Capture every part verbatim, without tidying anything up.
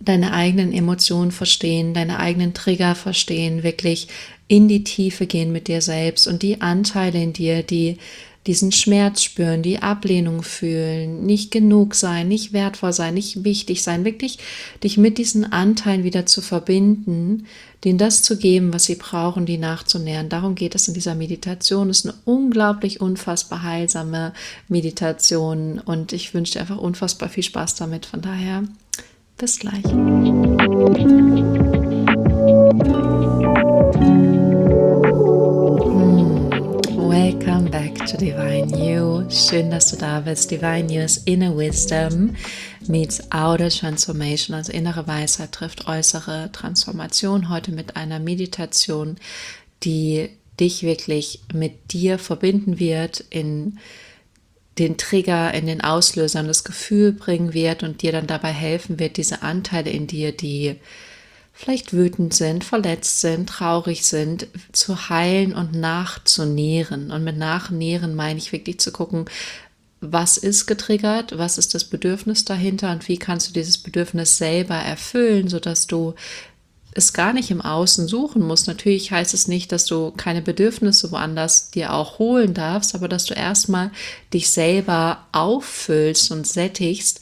deine eigenen Emotionen verstehen, deine eigenen Trigger verstehen, wirklich in die Tiefe gehen mit dir selbst und die Anteile in dir, die diesen Schmerz spüren, die Ablehnung fühlen, nicht genug sein, nicht wertvoll sein, nicht wichtig sein, wirklich dich mit diesen Anteilen wieder zu verbinden, denen das zu geben, was sie brauchen, die nachzunähern. Darum geht es in dieser Meditation. Es ist eine unglaublich, unfassbar heilsame Meditation und ich wünsche dir einfach unfassbar viel Spaß damit. Von daher, bis gleich. Welcome back to Divine You. Schön, dass du da bist. Divine You ist Inner Wisdom meets Outer Transformation, also innere Weisheit trifft äußere Transformation. Heute mit einer Meditation, die dich wirklich mit dir verbinden wird, in den Trigger, in den Auslöser und das Gefühl bringen wird und dir dann dabei helfen wird, diese Anteile in dir, die vielleicht wütend sind, verletzt sind, traurig sind, zu heilen und nachzunähren. Und mit nachnähren meine ich wirklich zu gucken, was ist getriggert, was ist das Bedürfnis dahinter und wie kannst du dieses Bedürfnis selber erfüllen, sodass du es gar nicht im Außen suchen musst. Natürlich heißt es nicht, dass du keine Bedürfnisse woanders dir auch holen darfst, aber dass du erstmal dich selber auffüllst und sättigst,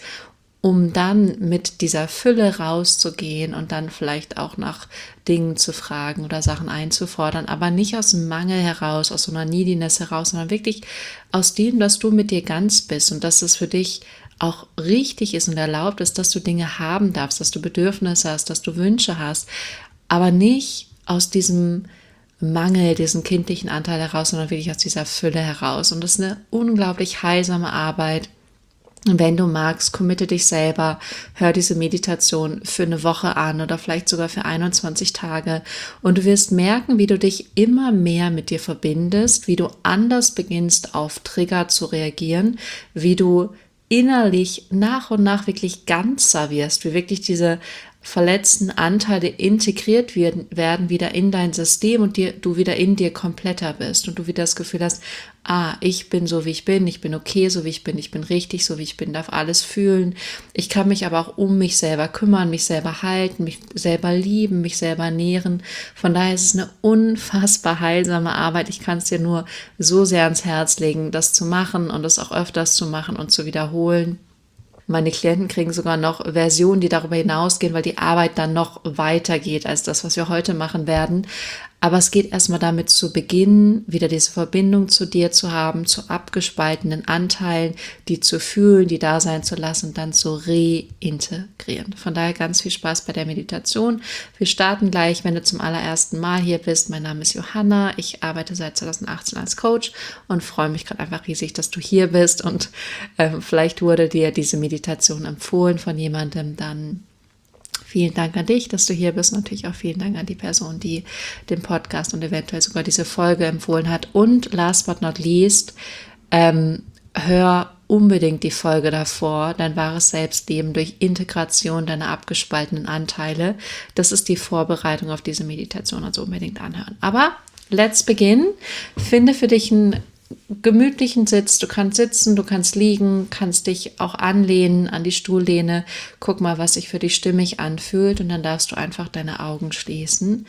um dann mit dieser Fülle rauszugehen und dann vielleicht auch nach Dingen zu fragen oder Sachen einzufordern, aber nicht aus dem Mangel heraus, aus so einer Neediness heraus, sondern wirklich aus dem, dass du mit dir ganz bist und dass es für dich auch richtig ist und erlaubt ist, dass du Dinge haben darfst, dass du Bedürfnisse hast, dass du Wünsche hast, aber nicht aus diesem Mangel, diesen kindlichen Anteil heraus, sondern wirklich aus dieser Fülle heraus. Und das ist eine unglaublich heilsame Arbeit. Wenn du magst, committe dich selber, hör diese Meditation für eine Woche an oder vielleicht sogar für einundzwanzig Tage und du wirst merken, wie du dich immer mehr mit dir verbindest, wie du anders beginnst auf Trigger zu reagieren, wie du innerlich nach und nach wirklich ganzer wirst, wie wirklich diese verletzten Anteile integriert werden, werden wieder in dein System und dir, du wieder in dir kompletter bist und du wieder das Gefühl hast, ah, ich bin so, wie ich bin, ich bin okay, so wie ich bin, ich bin richtig, so wie ich bin, darf alles fühlen. Ich kann mich aber auch um mich selber kümmern, mich selber halten, mich selber lieben, mich selber nähren. Von daher ist es eine unfassbar heilsame Arbeit. Ich kann es dir nur so sehr ans Herz legen, das zu machen und das auch öfters zu machen und zu wiederholen. Meine Klienten kriegen sogar noch Versionen, die darüber hinausgehen, weil die Arbeit dann noch weiter geht als das, was wir heute machen werden. Aber es geht erstmal damit zu beginnen, wieder diese Verbindung zu dir zu haben, zu abgespaltenen Anteilen, die zu fühlen, die da sein zu lassen und dann zu reintegrieren. Von daher ganz viel Spaß bei der Meditation. Wir starten gleich, wenn du zum allerersten Mal hier bist. Mein Name ist Johanna, ich arbeite seit zweitausendachtzehn als Coach und freue mich gerade einfach riesig, dass du hier bist und äh, vielleicht wurde dir diese Meditation empfohlen von jemandem, dann vielen Dank an dich, dass du hier bist. Natürlich auch vielen Dank an die Person, die den Podcast und eventuell sogar diese Folge empfohlen hat. Und last but not least, ähm, hör unbedingt die Folge davor, dein wahres Selbstleben durch Integration deiner abgespaltenen Anteile. Das ist die Vorbereitung auf diese Meditation, also unbedingt anhören. Aber let's begin. Finde für dich einen gemütlichen Sitz, du kannst sitzen, du kannst liegen, kannst dich auch anlehnen an die Stuhllehne, guck mal, was sich für dich stimmig anfühlt und dann darfst du einfach deine Augen schließen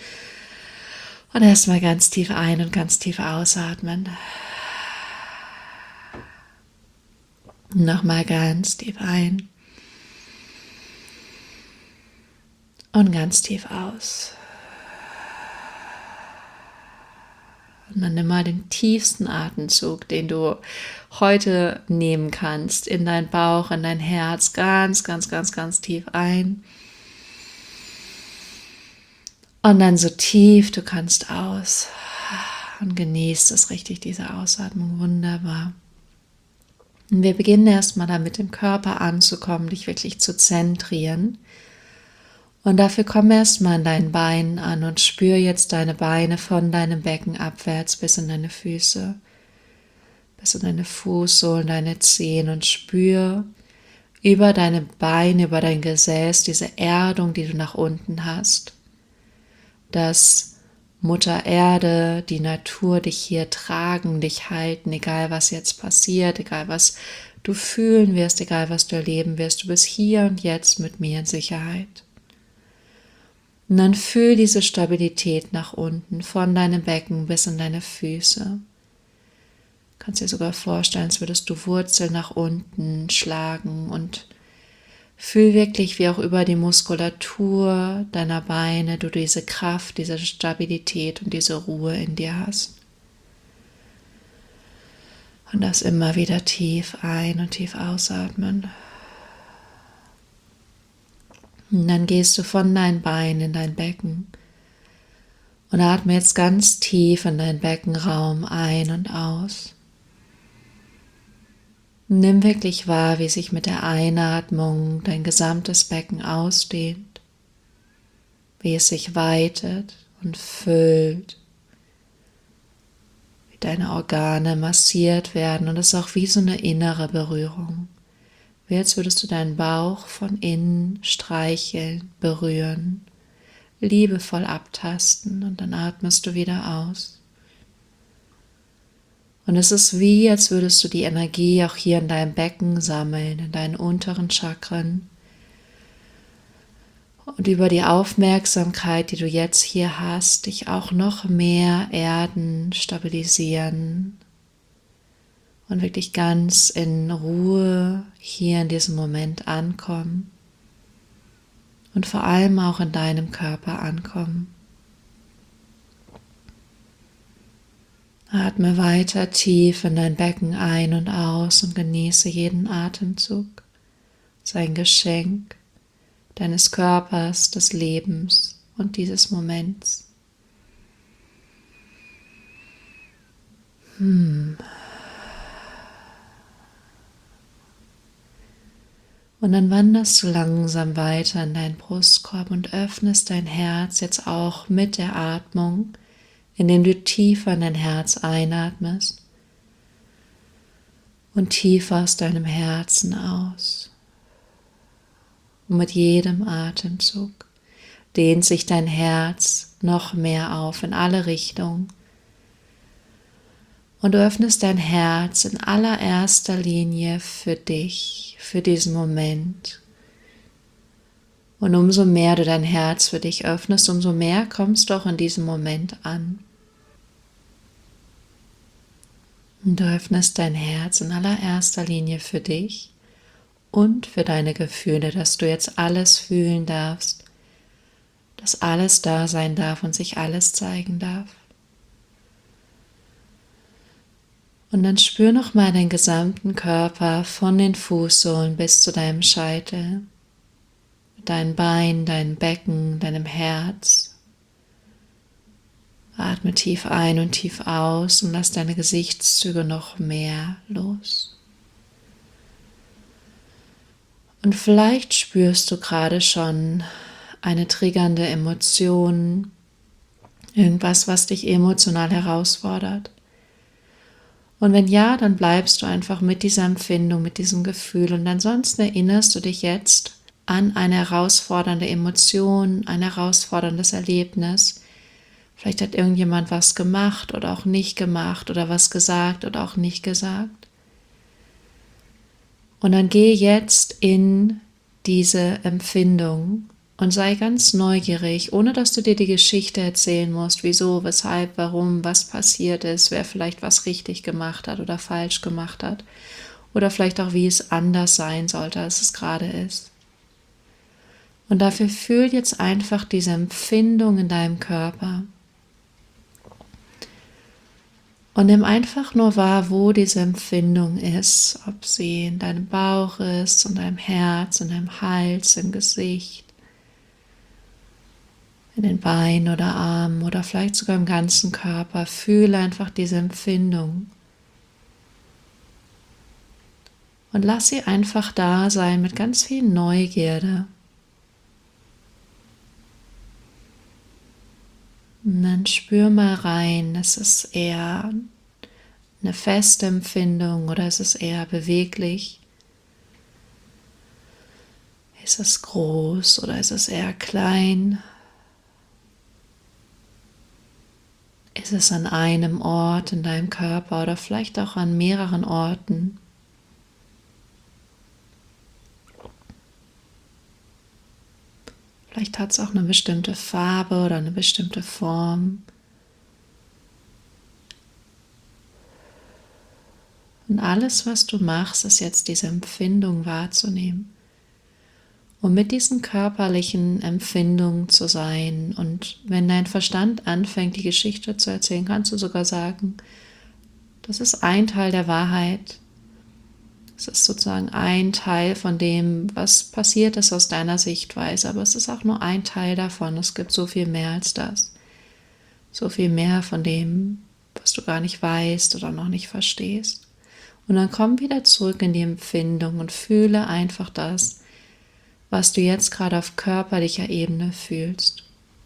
und erstmal ganz tief ein- und ganz tief ausatmen. Nochmal ganz tief ein und ganz tief aus. Und dann nimm mal den tiefsten Atemzug, den du heute nehmen kannst, in deinen Bauch, in dein Herz, ganz, ganz, ganz, ganz tief ein. Und dann so tief du kannst aus. Und genießt es richtig, diese Ausatmung, wunderbar. Und wir beginnen erstmal damit, im Körper anzukommen, dich wirklich zu zentrieren. Und dafür komm erstmal an deinen Beinen an und spür jetzt deine Beine von deinem Becken abwärts bis in deine Füße, bis in deine Fußsohlen, deine Zehen und spür über deine Beine, über dein Gesäß diese Erdung, die du nach unten hast, dass Mutter Erde, die Natur dich hier tragen, dich halten, egal was jetzt passiert, egal was du fühlen wirst, egal was du erleben wirst, du bist hier und jetzt mit mir in Sicherheit. Und dann fühl diese Stabilität nach unten, von deinem Becken bis in deine Füße. Du kannst dir sogar vorstellen, als würdest du Wurzeln nach unten schlagen und fühl wirklich, wie auch über die Muskulatur deiner Beine du diese Kraft, diese Stabilität und diese Ruhe in dir hast. Und das immer wieder tief ein- und tief ausatmen. Und dann gehst du von deinen Beinen in dein Becken und atme jetzt ganz tief in deinen Beckenraum ein und aus. Nimm wirklich wahr, wie sich mit der Einatmung dein gesamtes Becken ausdehnt, wie es sich weitet und füllt, wie deine Organe massiert werden und es ist auch wie so eine innere Berührung. Wie als würdest du deinen Bauch von innen streicheln, berühren, liebevoll abtasten und dann atmest du wieder aus. Und es ist wie, als würdest du die Energie auch hier in deinem Becken sammeln, in deinen unteren Chakren. Und über die Aufmerksamkeit, die du jetzt hier hast, dich auch noch mehr erden, stabilisieren und wirklich ganz in Ruhe hier in diesem Moment ankommen und vor allem auch in deinem Körper ankommen. Atme weiter tief in dein Becken ein und aus und genieße jeden Atemzug, sein Geschenk deines Körpers, des Lebens und dieses Moments. Hm. Und dann wanderst du langsam weiter in deinen Brustkorb und öffnest dein Herz jetzt auch mit der Atmung, indem du tiefer in dein Herz einatmest und tiefer aus deinem Herzen aus. Und mit jedem Atemzug dehnt sich dein Herz noch mehr auf in alle Richtungen. Und du öffnest dein Herz in allererster Linie für dich, für diesen Moment. Und umso mehr du dein Herz für dich öffnest, umso mehr kommst du auch in diesem Moment an. Und du öffnest dein Herz in allererster Linie für dich und für deine Gefühle, dass du jetzt alles fühlen darfst, dass alles da sein darf und sich alles zeigen darf. Und dann spür nochmal deinen gesamten Körper von den Fußsohlen bis zu deinem Scheitel, dein Bein, dein Becken, deinem Herz. Atme tief ein und tief aus und lass deine Gesichtszüge noch mehr los. Und vielleicht spürst du gerade schon eine triggernde Emotion, irgendwas, was dich emotional herausfordert. Und wenn ja, dann bleibst du einfach mit dieser Empfindung, mit diesem Gefühl und ansonsten erinnerst du dich jetzt an eine herausfordernde Emotion, ein herausforderndes Erlebnis. Vielleicht hat irgendjemand was gemacht oder auch nicht gemacht oder was gesagt oder auch nicht gesagt. Und dann geh jetzt in diese Empfindung und sei ganz neugierig, ohne dass du dir die Geschichte erzählen musst, wieso, weshalb, warum, was passiert ist, wer vielleicht was richtig gemacht hat oder falsch gemacht hat oder vielleicht auch, wie es anders sein sollte, als es gerade ist. Und dafür fühl jetzt einfach diese Empfindung in deinem Körper und nimm einfach nur wahr, wo diese Empfindung ist, ob sie in deinem Bauch ist, in deinem Herz, in deinem Hals, im Gesicht, in den Beinen oder Armen oder vielleicht sogar im ganzen Körper. Fühle einfach diese Empfindung. Und lass sie einfach da sein mit ganz viel Neugierde. Und dann spür mal rein, ist es eher eine feste Empfindung oder ist es eher beweglich? Ist es groß oder ist es eher klein? Ist es an einem Ort in deinem Körper oder vielleicht auch an mehreren Orten? Vielleicht hat es auch eine bestimmte Farbe oder eine bestimmte Form. Und alles, was du machst, ist jetzt diese Empfindung wahrzunehmen. Und mit diesen körperlichen Empfindungen zu sein. Und wenn dein Verstand anfängt, die Geschichte zu erzählen, kannst du sogar sagen, das ist ein Teil der Wahrheit. Es ist sozusagen ein Teil von dem, was passiert ist aus deiner Sichtweise. Aber es ist auch nur ein Teil davon. Es gibt so viel mehr als das. So viel mehr von dem, was du gar nicht weißt oder noch nicht verstehst. Und dann komm wieder zurück in die Empfindung und fühle einfach das, was du jetzt gerade auf körperlicher Ebene fühlst.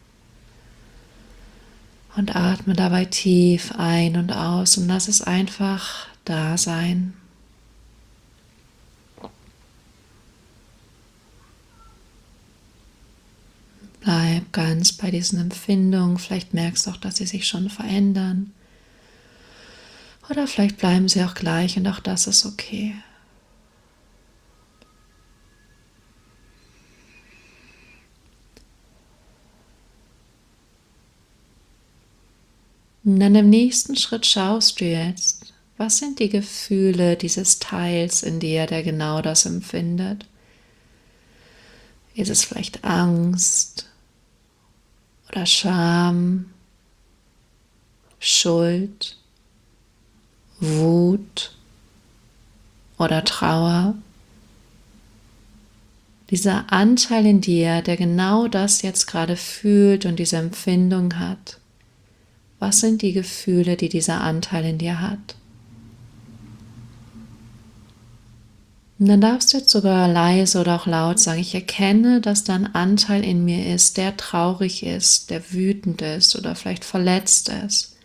Und atme dabei tief ein und aus und lass es einfach da sein. Bleib ganz bei diesen Empfindungen. Vielleicht merkst du auch, dass sie sich schon verändern. Oder vielleicht bleiben sie auch gleich und auch das ist okay. Und dann im nächsten Schritt schaust du jetzt, was sind die Gefühle dieses Teils in dir, der genau das empfindet? Ist es vielleicht Angst oder Scham, Schuld, Wut oder Trauer? Dieser Anteil in dir, der genau das jetzt gerade fühlt und diese Empfindung hat. Was sind die Gefühle, die dieser Anteil in dir hat? Und dann darfst du jetzt sogar leise oder auch laut sagen, ich erkenne, dass da ein Anteil in mir ist, der traurig ist, der wütend ist oder vielleicht verletzt ist.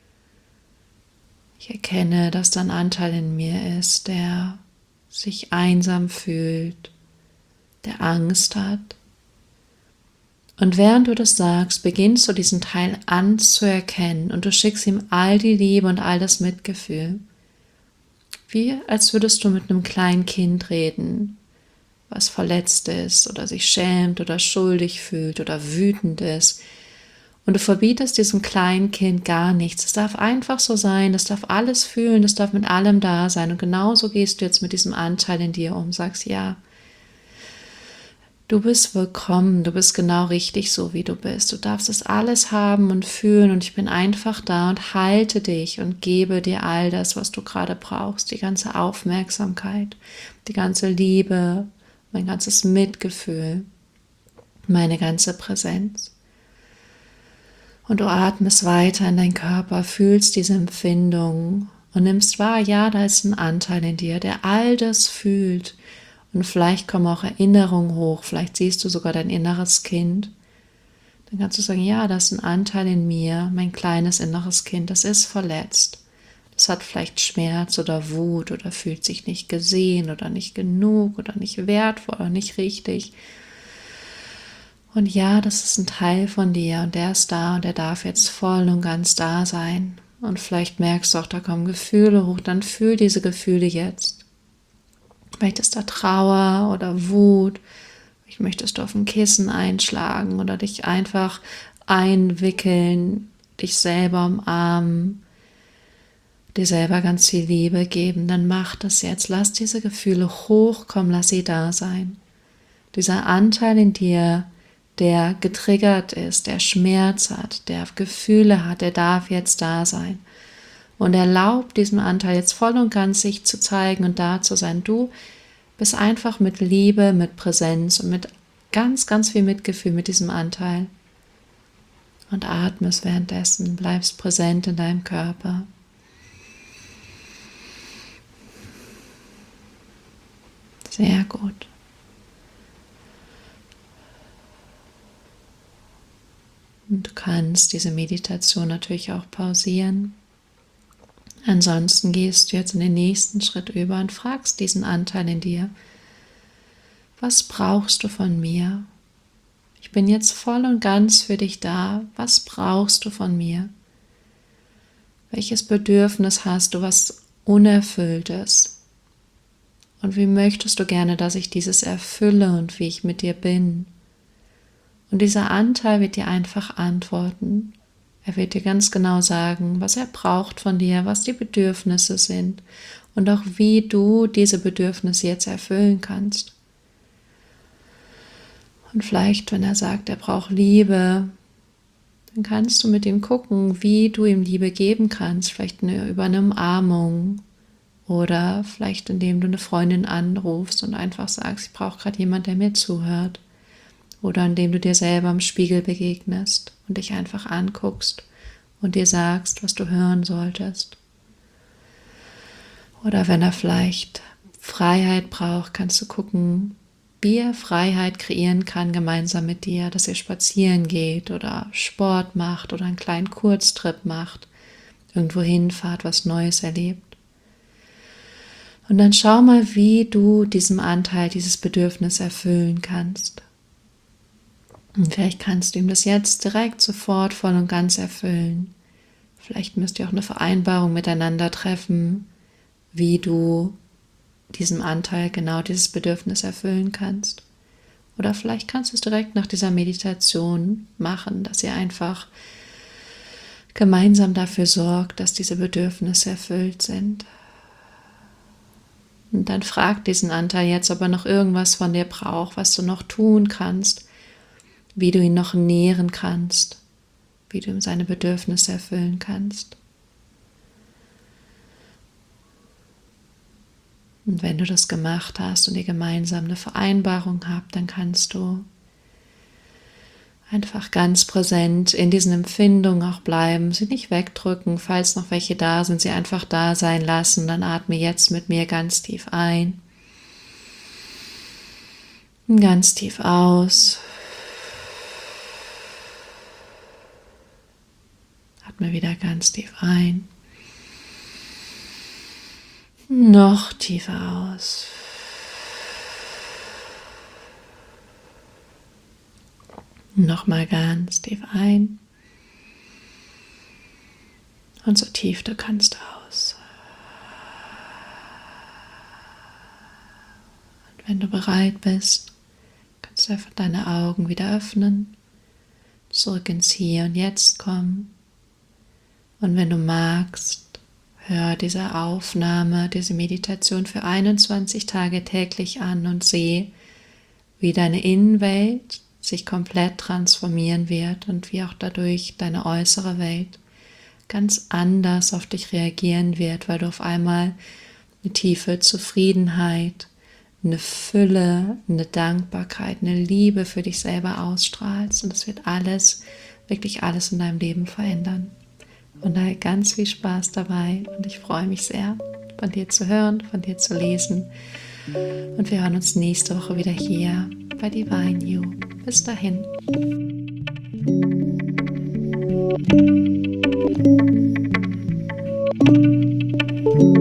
Ich erkenne, dass da ein Anteil in mir ist, der sich einsam fühlt, der Angst hat. Und während du das sagst, beginnst du diesen Teil anzuerkennen und du schickst ihm all die Liebe und all das Mitgefühl. Wie als würdest du mit einem kleinen Kind reden, was verletzt ist oder sich schämt oder schuldig fühlt oder wütend ist. Und du verbietest diesem kleinen Kind gar nichts. Es darf einfach so sein, es darf alles fühlen, es darf mit allem da sein. Und genauso gehst du jetzt mit diesem Anteil in dir um, sagst ja, du bist willkommen, du bist genau richtig so, wie du bist. Du darfst es alles haben und fühlen und ich bin einfach da und halte dich und gebe dir all das, was du gerade brauchst. Die ganze Aufmerksamkeit, die ganze Liebe, mein ganzes Mitgefühl, meine ganze Präsenz. Und du atmest weiter in deinen Körper, fühlst diese Empfindung und nimmst wahr, ja, da ist ein Anteil in dir, der all das fühlt. Und vielleicht kommen auch Erinnerungen hoch, vielleicht siehst du sogar dein inneres Kind. Dann kannst du sagen, ja, das ist ein Anteil in mir, mein kleines inneres Kind, das ist verletzt. Das hat vielleicht Schmerz oder Wut oder fühlt sich nicht gesehen oder nicht genug oder nicht wertvoll oder nicht richtig. Und ja, das ist ein Teil von dir und der ist da und der darf jetzt voll und ganz da sein. Und vielleicht merkst du auch, da kommen Gefühle hoch, dann fühl diese Gefühle jetzt. Vielleicht ist da Trauer oder Wut, vielleicht möchtest du auf ein Kissen einschlagen oder dich einfach einwickeln, dich selber umarmen, dir selber ganz viel Liebe geben, dann mach das jetzt. Lass diese Gefühle hochkommen, lass sie da sein. Dieser Anteil in dir, der getriggert ist, der Schmerz hat, der Gefühle hat, der darf jetzt da sein. Und erlaubt diesem Anteil jetzt voll und ganz sich zu zeigen und da zu sein. Du bist einfach mit Liebe, mit Präsenz und mit ganz, ganz viel Mitgefühl mit diesem Anteil. Und atmest währenddessen, bleibst präsent in deinem Körper. Sehr gut. Und du kannst diese Meditation natürlich auch pausieren. Ansonsten gehst du jetzt in den nächsten Schritt über und fragst diesen Anteil in dir, was brauchst du von mir? Ich bin jetzt voll und ganz für dich da. Was brauchst du von mir? Welches Bedürfnis hast du, was unerfüllt ist? Und wie möchtest du gerne, dass ich dieses erfülle und wie ich mit dir bin? Und dieser Anteil wird dir einfach antworten. Er wird dir ganz genau sagen, was er braucht von dir, was die Bedürfnisse sind und auch wie du diese Bedürfnisse jetzt erfüllen kannst. Und vielleicht, wenn er sagt, er braucht Liebe, dann kannst du mit ihm gucken, wie du ihm Liebe geben kannst. Vielleicht eine, über eine Umarmung oder vielleicht indem du eine Freundin anrufst und einfach sagst, ich brauche gerade jemand, der mir zuhört. Oder indem du dir selber im Spiegel begegnest und dich einfach anguckst und dir sagst, was du hören solltest. Oder wenn er vielleicht Freiheit braucht, kannst du gucken, wie er Freiheit kreieren kann gemeinsam mit dir, dass ihr spazieren geht oder Sport macht oder einen kleinen Kurztrip macht, irgendwo hinfahrt, was Neues erlebt. Und dann schau mal, wie du diesem Anteil dieses Bedürfnis erfüllen kannst. Und vielleicht kannst du ihm das jetzt direkt sofort voll und ganz erfüllen. Vielleicht müsst ihr auch eine Vereinbarung miteinander treffen, wie du diesem Anteil genau dieses Bedürfnis erfüllen kannst. Oder vielleicht kannst du es direkt nach dieser Meditation machen, dass ihr einfach gemeinsam dafür sorgt, dass diese Bedürfnisse erfüllt sind. Und dann frag diesen Anteil jetzt, ob er noch irgendwas von dir braucht, was du noch tun kannst, wie du ihn noch nähren kannst, wie du ihm seine Bedürfnisse erfüllen kannst. Und wenn du das gemacht hast und ihr gemeinsam eine Vereinbarung habt, dann kannst du einfach ganz präsent in diesen Empfindungen auch bleiben, sie nicht wegdrücken, falls noch welche da sind, sie einfach da sein lassen. Dann atme jetzt mit mir ganz tief ein, ganz tief aus. Atme wieder ganz tief ein. Noch tiefer aus. Nochmal ganz tief ein. Und so tief du kannst aus. Und wenn du bereit bist, kannst du einfach deine Augen wieder öffnen, zurück ins Hier und Jetzt kommen. Und wenn du magst, hör diese Aufnahme, diese Meditation für einundzwanzig Tage täglich an und sehe, wie deine Innenwelt sich komplett transformieren wird und wie auch dadurch deine äußere Welt ganz anders auf dich reagieren wird, weil du auf einmal eine tiefe Zufriedenheit, eine Fülle, eine Dankbarkeit, eine Liebe für dich selber ausstrahlst und das wird alles, wirklich alles in deinem Leben verändern. Von daher ganz viel Spaß dabei und ich freue mich sehr, von dir zu hören, von dir zu lesen. Und wir hören uns nächste Woche wieder hier bei Divine You. Bis dahin. Thank you.